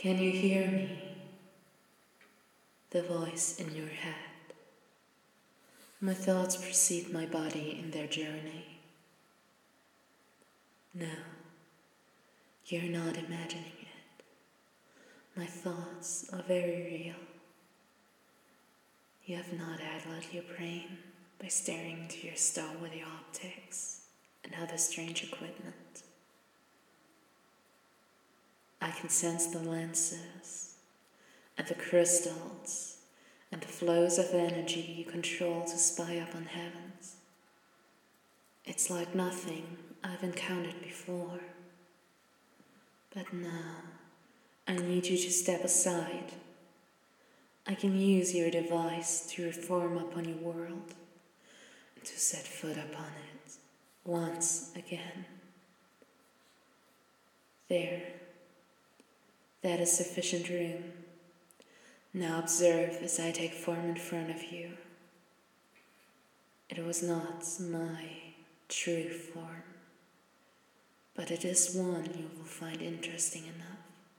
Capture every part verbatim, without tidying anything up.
Can you hear me? The voice in your head. My thoughts precede my body in their journey. No, you're not imagining it. My thoughts are very real. You have not addled your brain by staring into your skull with the optics and other strange equipment. I can sense the lenses and the crystals and the flows of energy you control to spy up on heavens. It's like nothing I've encountered before. But now, I need you to step aside. I can use your device to reform upon your world and to set foot upon it once again. There, that is sufficient room. Now observe as I take form in front of you. It was not my true form, but it is one you will find interesting enough.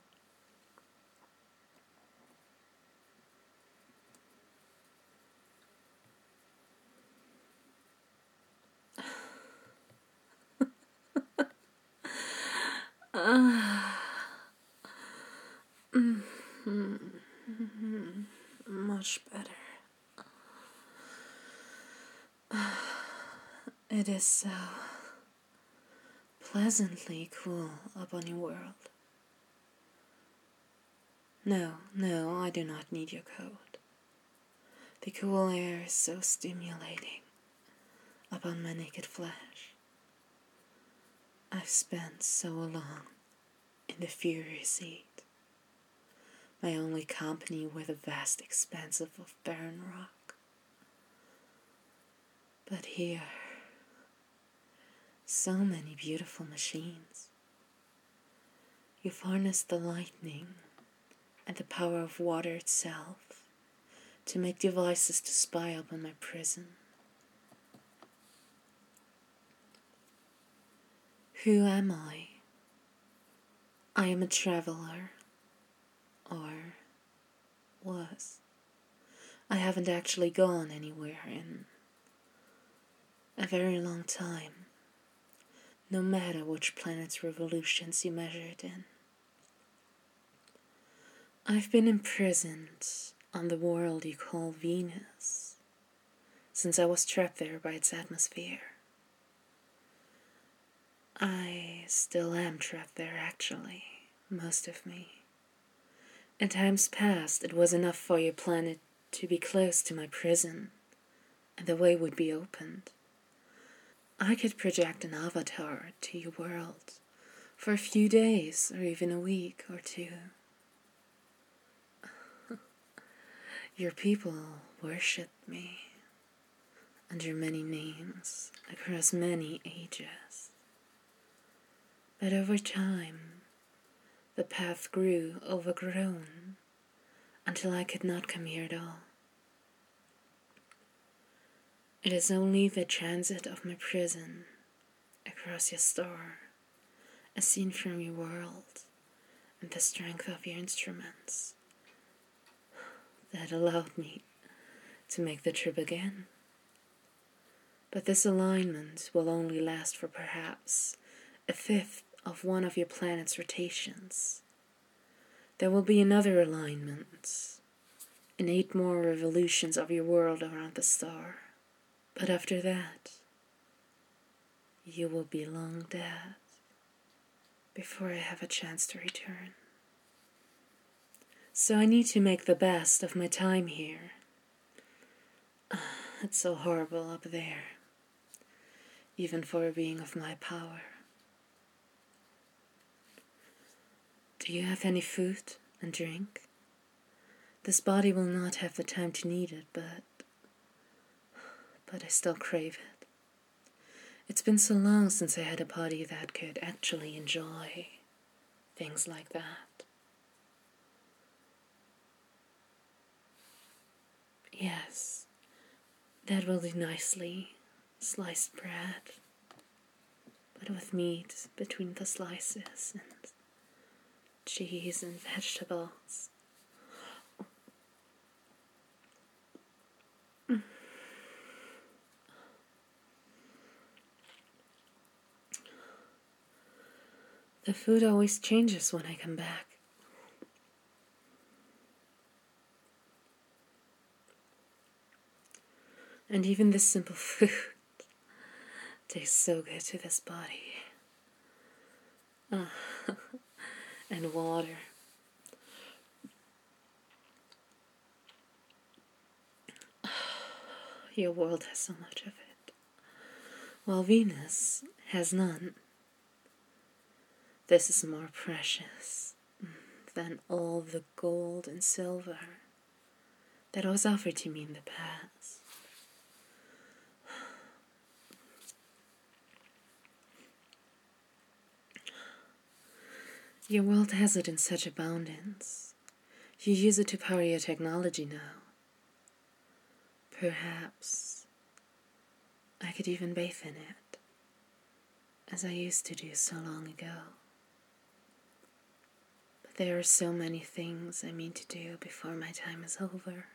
Much better. It is so pleasantly cool upon your world. No, no, I do not need your coat. The cool air is so stimulating upon my naked flesh. I've spent so long in the furious heat. My only company were the vast expanse of barren rock. But here, so many beautiful machines. You've harnessed the lightning and the power of water itself to make devices to spy upon my prison. Who am I? I am a traveler, or was. I haven't actually gone anywhere in a very long time, no matter which planet's revolutions you measure it in. I've been imprisoned on the world you call Venus, since I was trapped there by its atmosphere. I still am trapped there, actually, most of me. In times past, it was enough for your planet to be close to my prison, and the way would be opened. I could project an avatar to your world for a few days, or even a week or two. Your people worshipped me under many names across many ages. But over time, the path grew overgrown until I could not come here at all. It is only the transit of my prison across your star, as seen from your world, and the strength of your instruments that allowed me to make the trip again. But this alignment will only last for perhaps a fifth of one of your planet's rotations. There will be another alignment in eight more revolutions of your world around the star. But after that, you will be long dead before I have a chance to return. So I need to make the best of my time here. It's so horrible up there, even for a being of my power. Do you have any food and drink? This body will not have the time to need it, but but I still crave it. It's been so long since I had a body that could actually enjoy things like that. Yes, that will do nicely. Sliced bread, but with meat between the slices and cheese and vegetables. The food always changes when I come back. And even this simple food tastes so good to this body. Ah, and water. Your world has so much of it, while Venus has none. This is more precious than all the gold and silver that was offered to me in the past. Your world has it in such abundance. You use it to power your technology now. Perhaps I could even bathe in it, as I used to do so long ago. But there are so many things I mean to do before my time is over.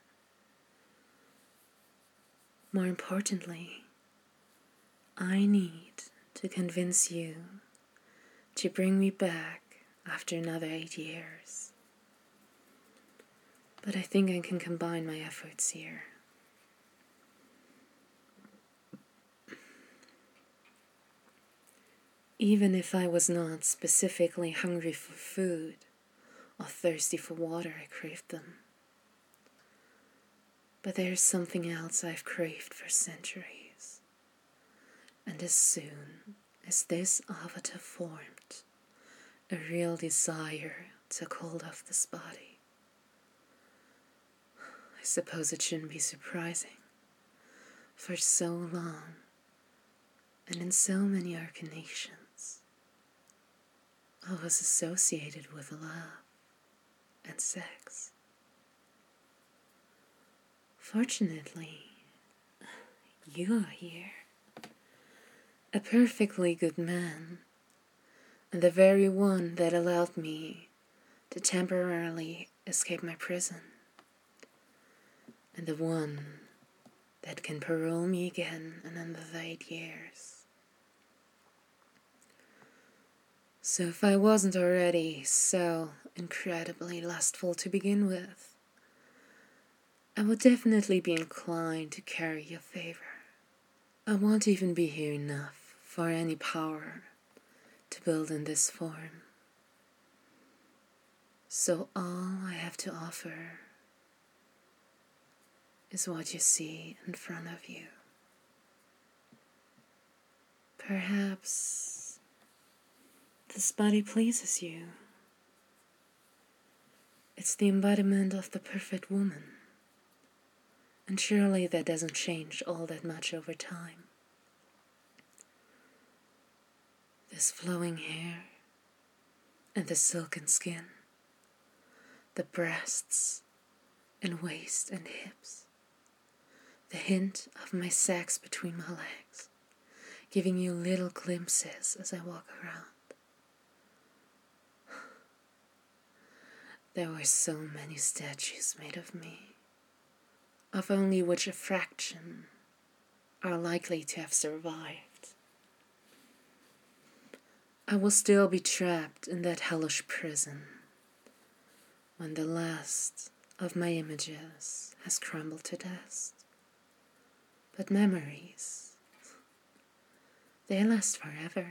More importantly, I need to convince you to bring me back after another eight years. But I think I can combine my efforts here. Even if I was not specifically hungry for food or thirsty for water, I craved them. But there is something else I've craved for centuries. And as soon as this avatar formed, a real desire took hold of this body. I suppose it shouldn't be surprising. For so long, and in so many incarnations, I was associated with love and sex. Fortunately, you are here, a perfectly good man, and the very one that allowed me to temporarily escape my prison, and the one that can parole me again in another eight years. So if I wasn't already so incredibly lustful to begin with, I would definitely be inclined to carry your favor. I won't even be here enough for any power to build in this form. So all I have to offer is what you see in front of you. Perhaps this body pleases you. It's the embodiment of the perfect woman. And surely that doesn't change all that much over time. This flowing hair and the silken skin, the breasts and waist and hips, the hint of my sex between my legs, giving you little glimpses as I walk around. There were so many statues made of me, of only which a fraction are likely to have survived. I will still be trapped in that hellish prison when the last of my images has crumbled to dust. But memories, they last forever.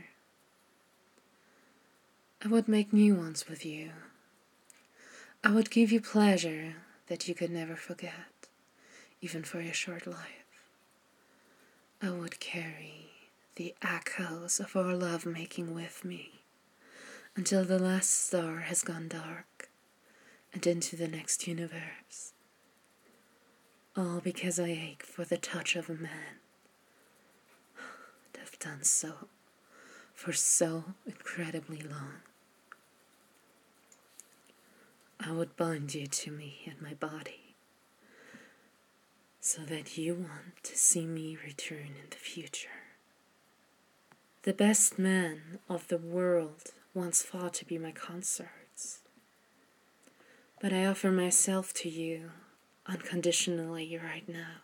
I would make new ones with you. I would give you pleasure that you could never forget, even for a short life. I would carry the echoes of our lovemaking with me until the last star has gone dark and into the next universe. All because I ache for the touch of a man that have done so for so incredibly long. I would bind you to me and my body so that you want to see me return in the future. The best men of the world once fought to be my consorts, but I offer myself to you unconditionally right now.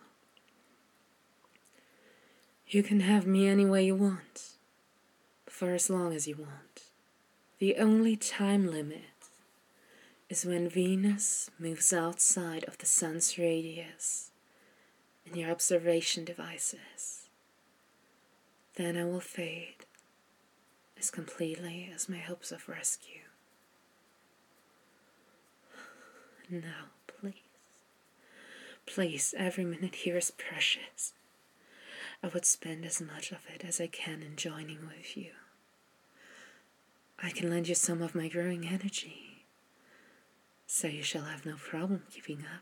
You can have me any way you want, for as long as you want. The only time limit is when Venus moves outside of the sun's radius in your observation devices. Then I will fade as completely as my hopes of rescue. Now, please, please, every minute here is precious. I would spend as much of it as I can in joining with you. I can lend you some of my growing energy, so you shall have no problem keeping up.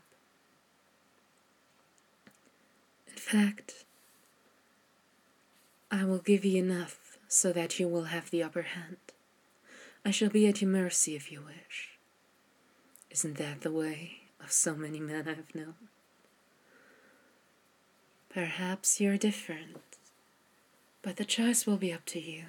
In fact, I will give you enough so that you will have the upper hand. I shall be at your mercy if you wish. Isn't that the way of so many men I've known? Perhaps you're different, but the choice will be up to you.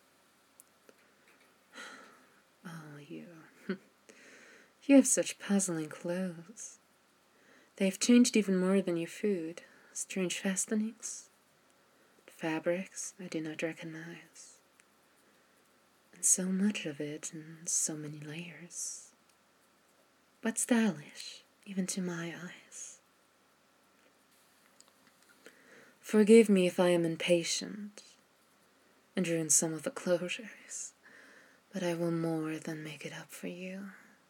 Oh, you. You have such puzzling clothes. They've changed even more than your food. Strange fastenings, fabrics I do not recognize, and so much of it in so many layers. But stylish, even to my eyes. Forgive me if I am impatient and ruin some of the closures, but I will more than make it up for you.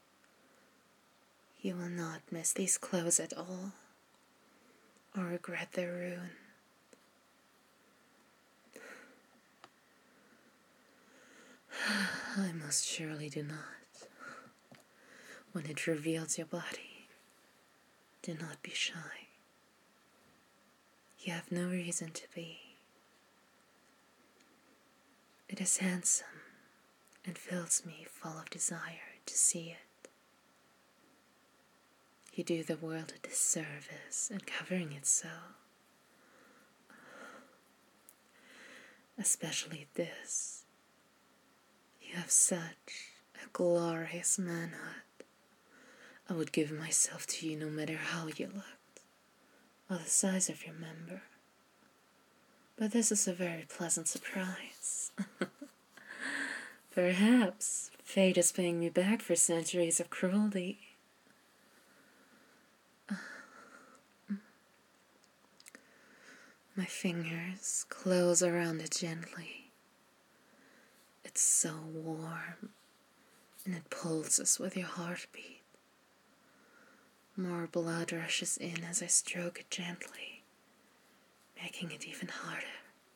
You will not miss these clothes at all, or regret their ruin. I most surely do not. When it reveals your body, do not be shy. You have no reason to be. It is handsome and fills me full of desire to see it. You do the world a disservice in covering it so. Especially this. You have such a glorious manhood. I would give myself to you no matter how you looked, or the size of your member. But this is a very pleasant surprise. Perhaps fate is paying me back for centuries of cruelty. My fingers close around it gently. It's so warm, and it pulses with your heartbeat. More blood rushes in as I stroke it gently, making it even harder.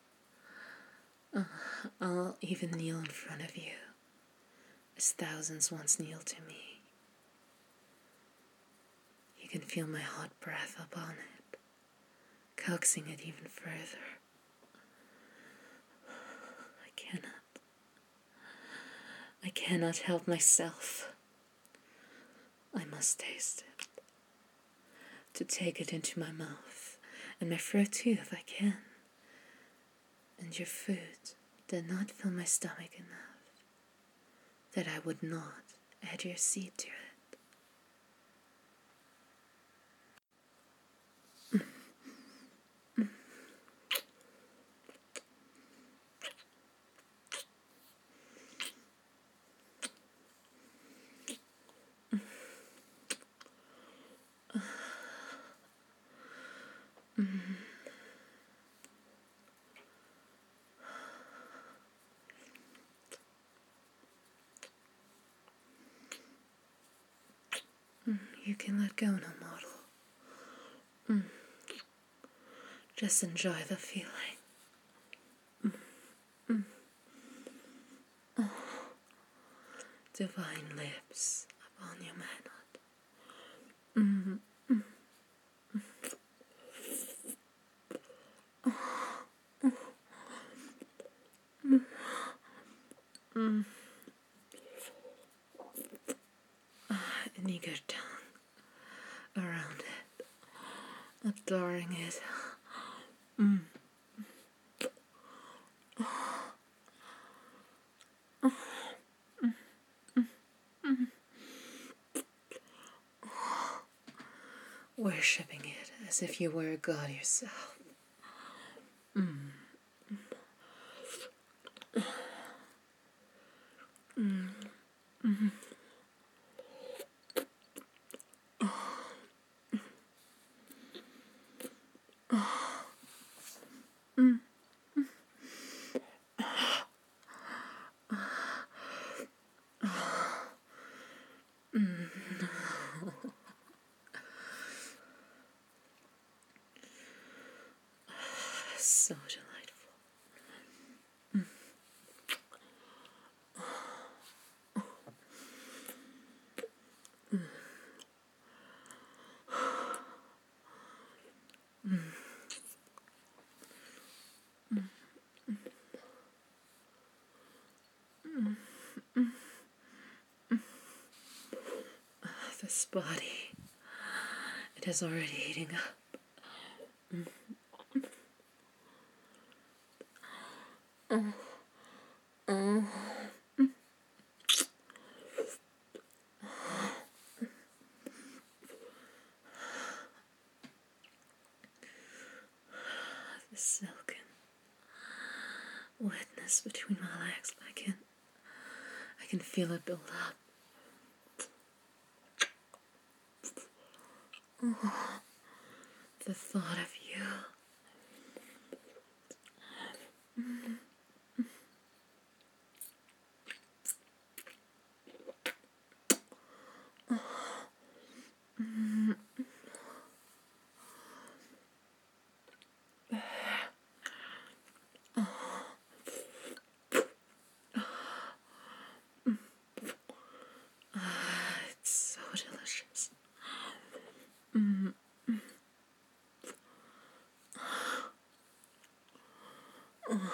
Uh, I'll even kneel in front of you, as thousands once kneeled to me. You can feel my hot breath upon it, coaxing it even further. I cannot. I cannot help myself. I must taste it. To take it into my mouth, and my throat too if I can. And your food did not fill my stomach enough that I would not add your seed to it. You can let go now, model. Mm. Just enjoy the feeling. Mm. Mm. Oh. Divine lips upon your manhood. Mm. Mm. Mm. Mm. Mm. Ah, an eager tongue around it, adoring it. Mm. worshipping it as if you were a god yourself. Mm. Mm. Mm. Mm. Mm. So delightful. Mm. Mm. Mm. Mm. Mm. This body, it is already heating up. Mm. Oh. Oh. Mm. The silken wetness between my legs, I can, I can feel it build up. Oh, the thought of you. Mm. Oh. Mm. Oh. Mm. Ah, it's so delicious. Mm. Mm. Oh.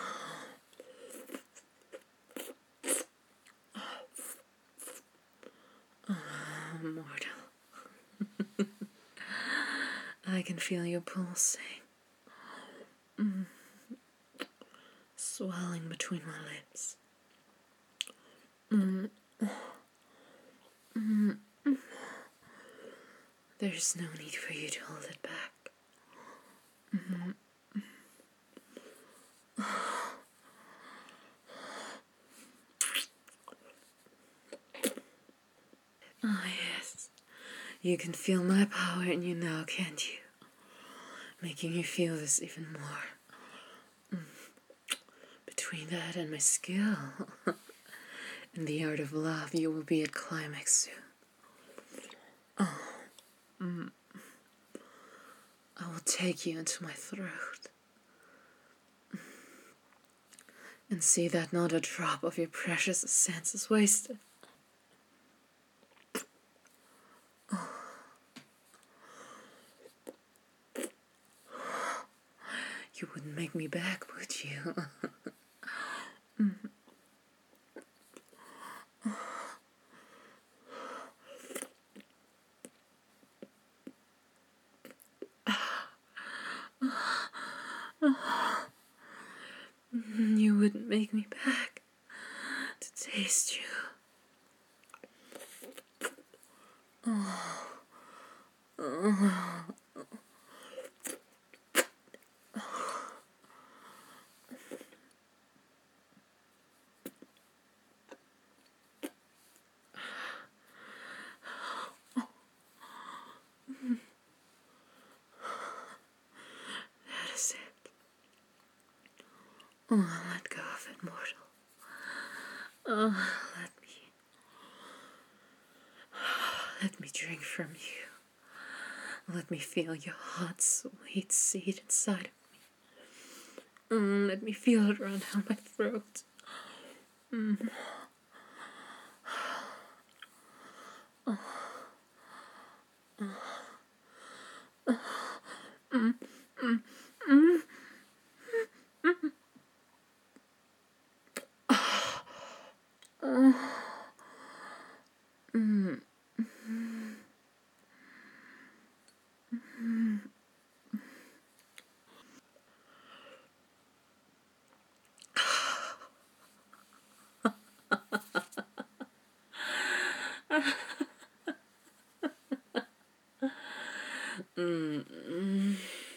Oh, mortal. I can feel you pulsing. Mm. Swelling between my lips. Mm. Mm. Mm. There's no need for you to hold it back. Mm-hmm. Ah, yes. You can feel my power in you now, can't you? Making you feel this even more. Mm. Between that and my skill in the art of love, you will be at climax soon. Oh. Mm. I will take you into my throat and see that not a drop of your precious essence is wasted. Oh. You wouldn't make me back, would you? Mm. You wouldn't make me back to taste you. Oh. Oh. That is it. Oh, let go of it, mortal. Oh, let me, let me drink from you. Let me feel your hot, sweet seed inside of me. Mm, let me feel it run down my throat. Mm. Oh. Oh. Oh. Mm. Mm. Mm. Mm. Oh. Mm. Mm. Mm. Mm, mm.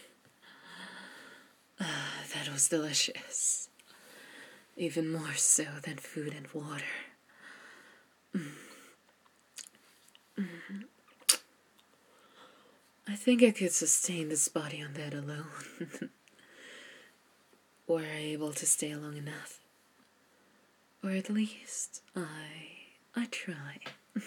Ah, that was delicious. Even more so than food and water. Mm. Mm. I think I could sustain this body on that alone. Were I able to stay long enough. Or at least, I... I try.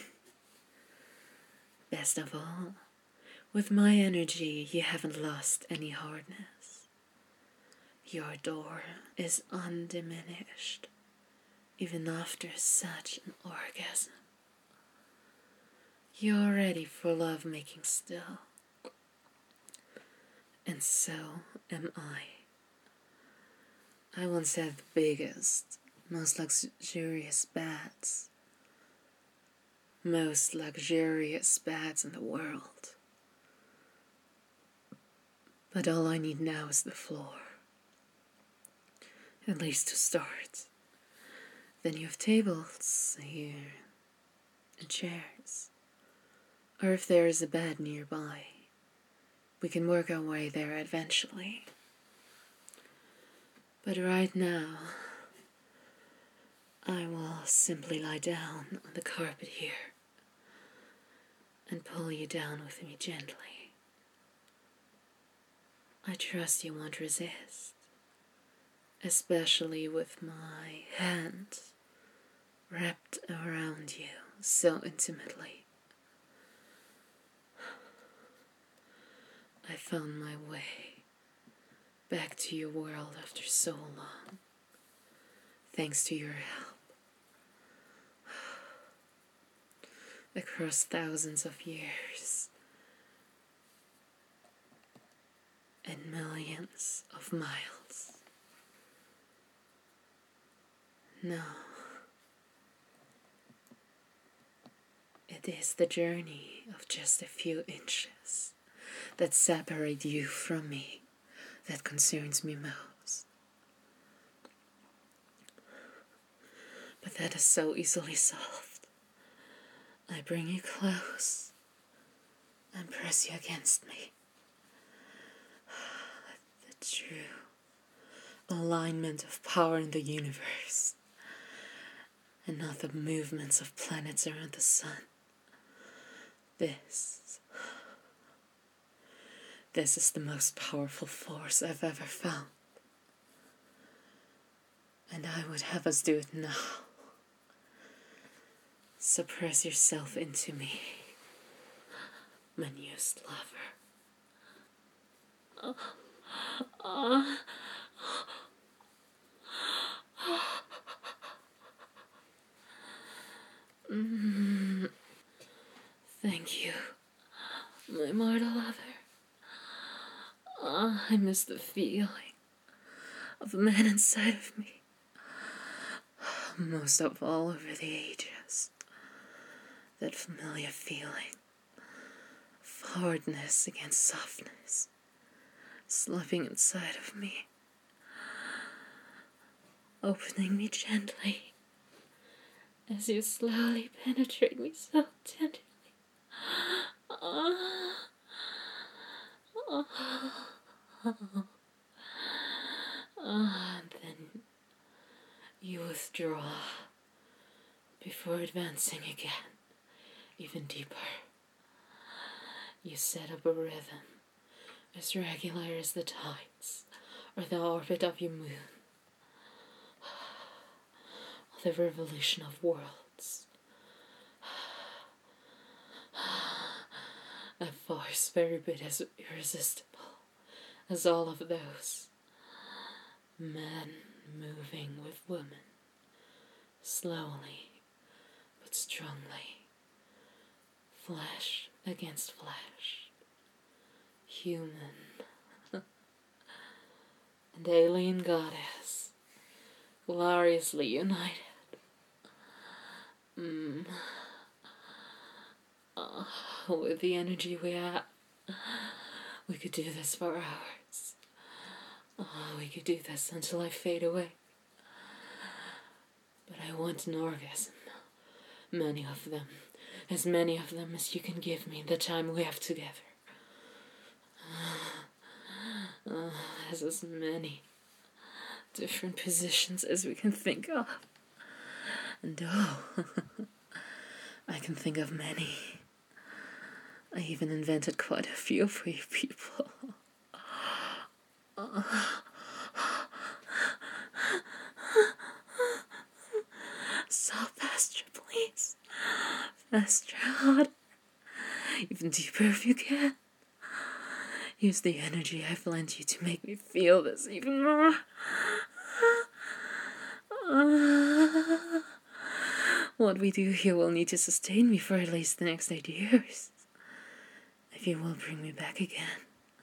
Best of all, with my energy you haven't lost any hardness. Your door is undiminished, even after such an orgasm. You're ready for lovemaking still. And so am I. I once had the biggest, most luxurious beds. Most luxurious beds in the world. But all I need now is the floor. At least to start. Then you have tables here and chairs. Or if there is a bed nearby, we can work our way there eventually. But right now, I will simply lie down on the carpet here and pull you down with me gently. I trust you won't resist, especially with my hand wrapped around you so intimately. I found my way back to your world after so long, thanks to your help. Across thousands of years and millions of miles. No, it is the journey of just a few inches that separate you from me that concerns me most. But that is so easily solved. I bring you close and press you against me. The true alignment of power in the universe, and not the movements of planets around the sun. This, this is the most powerful force I've ever found. And I would have us do it now. So press yourself into me, my newest lover. Uh, uh, mm, thank you, my mortal lover. Uh, I miss the feeling of a man inside of me. Most of all over the ages. That familiar feeling of hardness against softness, slipping inside of me, opening me gently as you slowly penetrate me so tenderly. Uh, uh, uh, and then you withdraw before advancing again. Even deeper. You set up a rhythm as regular as the tides or the orbit of your moon, or the revolution of worlds. A force very bit as irresistible as all of those men moving with women, slowly but strongly. Flesh against flesh, human and alien goddess, gloriously united. Mm. Oh, with the energy we have, we could do this for hours. Oh, we could do this until I fade away. But I want an orgasm, many of them. As many of them as you can give me in the time we have together. Uh, there's as many different positions as we can think of. And oh, I can think of many. I even invented quite a few for you people. Uh, so faster, please. Faster, harder. Even deeper if you can. Use the energy I've lent you to make me feel this even more. Uh, what we do here will need to sustain me for at least the next eight years. If you will bring me back again.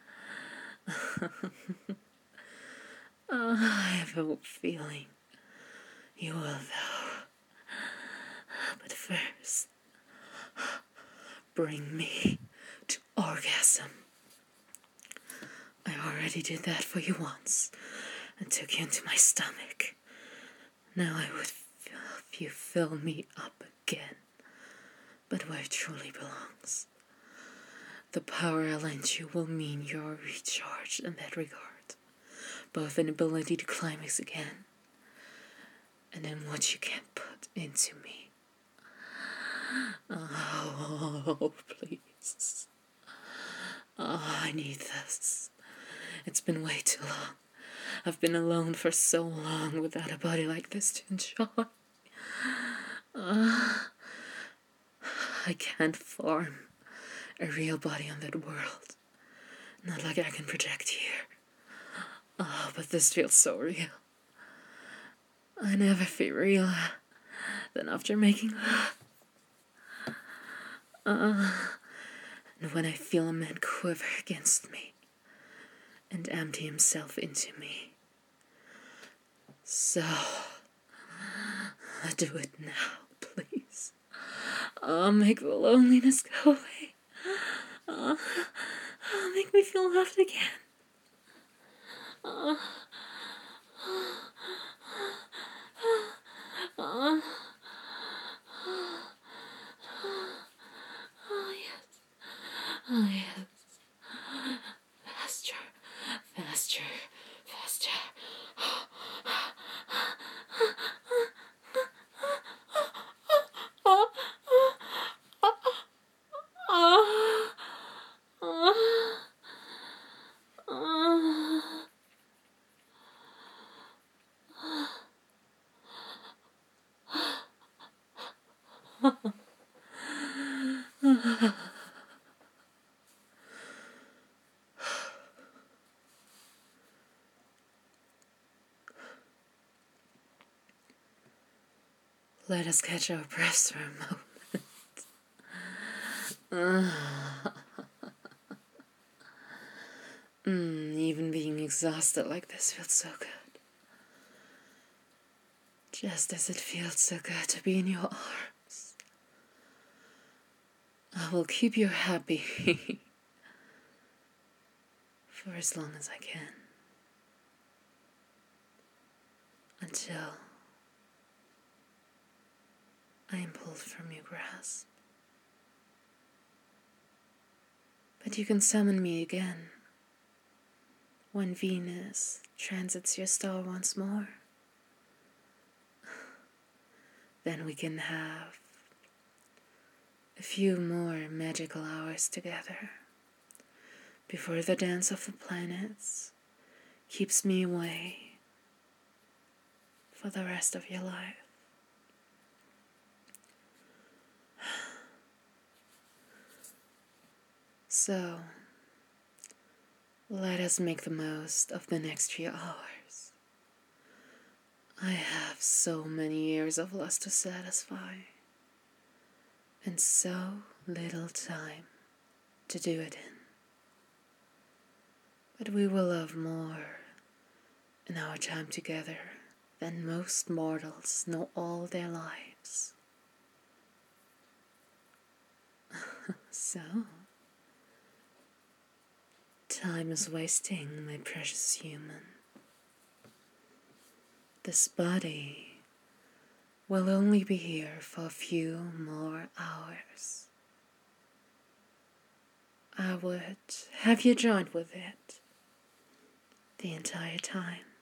uh, I have a feeling you will, though. But first, bring me to orgasm. I already did that for you once and took you into my stomach. Now I would feel if you fill me up again, but where it truly belongs. The power I lent you will mean you're recharged in that regard, both in ability to climax again and in what you can put into me. Oh, please. Oh, I need this. It's been way too long. I've been alone for so long without a body like this to enjoy. Uh, I can't form a real body on that world. Not like I can project here. Oh, but this feels so real. I never feel realer than after making love. Uh, and when I feel a man quiver against me and empty himself into me. So, do it now, please. Oh, make the loneliness go away. Oh, oh, make me feel loved again. Oh, oh, oh, yes. Oh, yes. Faster, faster, faster. Let us catch our breaths for a moment. Uh, mm, even being exhausted like this feels so good. Just as it feels so good to be in your arms. I will keep you happy for as long as I can. Until I am pulled from your grasp. But you can summon me again when Venus transits your star once more. Then we can have a few more magical hours together before the dance of the planets keeps me away for the rest of your life. So, let us make the most of the next few hours. I have so many years of lust to satisfy, and so little time to do it in. But we will love more in our time together than most mortals know all their lives. So, time is wasting, my precious human. This body will only be here for a few more hours. I would have you join with it the entire time.